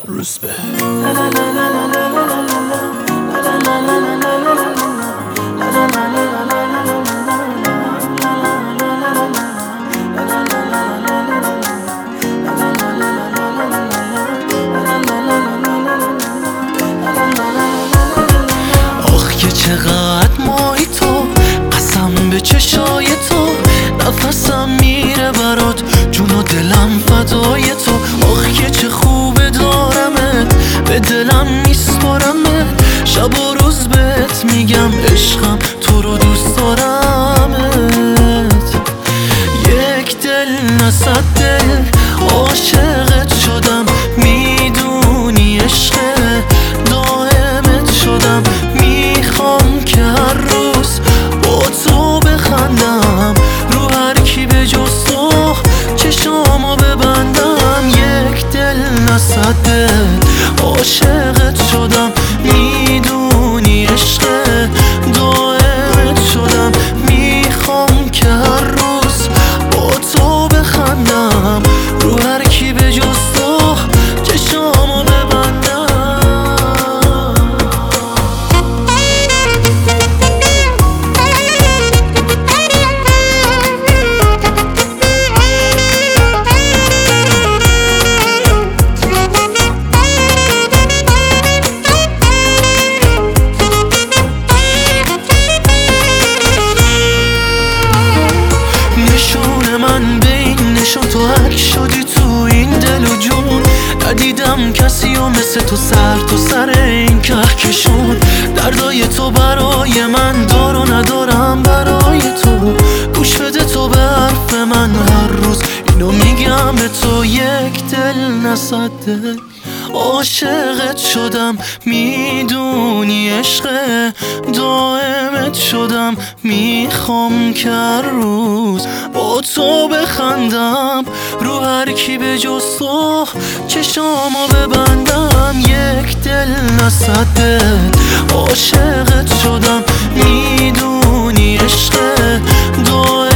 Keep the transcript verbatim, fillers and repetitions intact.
روزبه. آخ که چقدر مایی تو، قسم به چشای تو، نفسم میره برات، جون و دلم فدای تو. آخ که چه خوبه دارمت، به دلم میسپارمت، شب و روز بهت میگم عشقم، تو رو دوست دارمت. یک دل نه صد دل عاشقت شدم، میدونی عشقه دائمت شدم. میخوام که هر روز با تو بخندم، رو هر کی به جز تو چشامو ببندم. یک دل نه صد دل عاشقت شدم، میدونی عشقه دائمت شدم. میخوام که هر روز با تو بخندم، رو هر کی به جز تو چشامو ببندم. نشون من بین نشون تو هک شدی تو این دل و جون، ندیدم کسی و مثل تو سر تو سر این کهکشون. دردای تو برای من دار و ندارم برای تو، گوش بده تو به حرف من، هر روز اینو میگم به تو. یک دل نه صد دل عاشقت شدم، میدونی عشقه دائمت شدم. میخوام که هر روز با تو بخندم، رو هر کی به جز تو چشامو ببندم. یک دل نه صد دل عاشقت شدم، میدونی عشقه دائمت